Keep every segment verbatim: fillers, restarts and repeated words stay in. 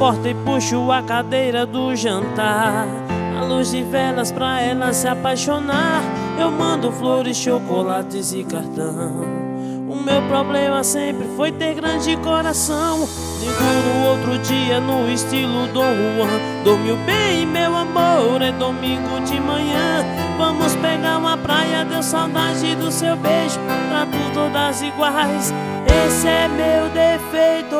porta e puxo a cadeira do jantar. A luz de velas pra ela se apaixonar. Eu mando flores, chocolates e cartão. O meu problema sempre foi ter grande coração. Ligo no outro dia no estilo Dom Juan. Dormiu bem, meu amor, é domingo de manhã. Vamos pegar uma praia, deu saudade do seu beijo. Trato todas iguais, esse é meu defeito.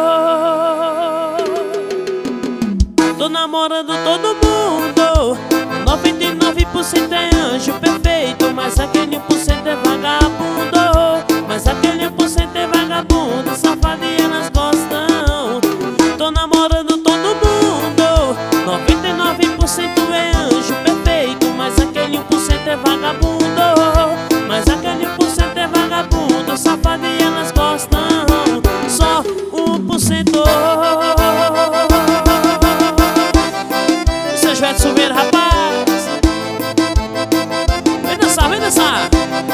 Tô namorando todo mundo, noventa e nove por cento é anjo perfeito, mas aquele um por cento é vagabundo. Mas aquele um por cento é vagabundo, safado e elas gostam. Tô namorando todo mundo, noventa e nove por cento é anjo perfeito, mas aquele um por cento é vagabundo. Mas aquele um por cento é vagabundo, safado e elas gostam. Só um por cento. Seu Joel de Silveira, rapaz, vem dançar, vem dançar.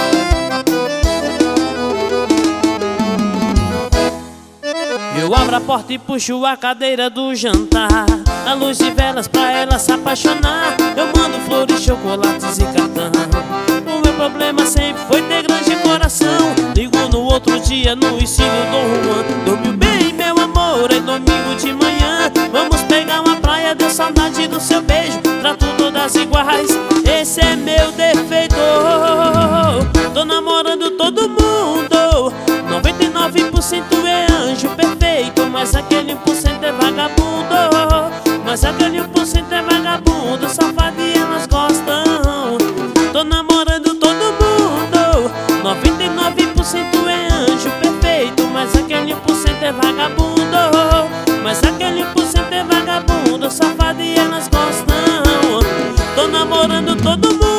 Eu abro a porta e puxo a cadeira do jantar. A luz de velas pra ela se apaixonar. Eu mando flores, chocolates e cartão. O meu problema sempre foi ter grande coração. Ligo no outro dia no estilo Dom Juan. Dormiu bem, meu amor, é domingo de manhã. Vamos pegar uma praia, deu saudade do seu beijo. Trato todas iguais, esse é meu defeito. Tô namorando todo mundo, noventa e nove por cento é anjo perfeito, mas aquele um por cento é vagabundo. Mas aquele um por cento é vagabundo, safado e elas gostam. Tô namorando todo mundo, noventa e nove por cento é anjo perfeito, mas aquele um por cento é vagabundo. Mas aquele um por cento é vagabundo, safado e elas gostam. Tô namorando todo mundo.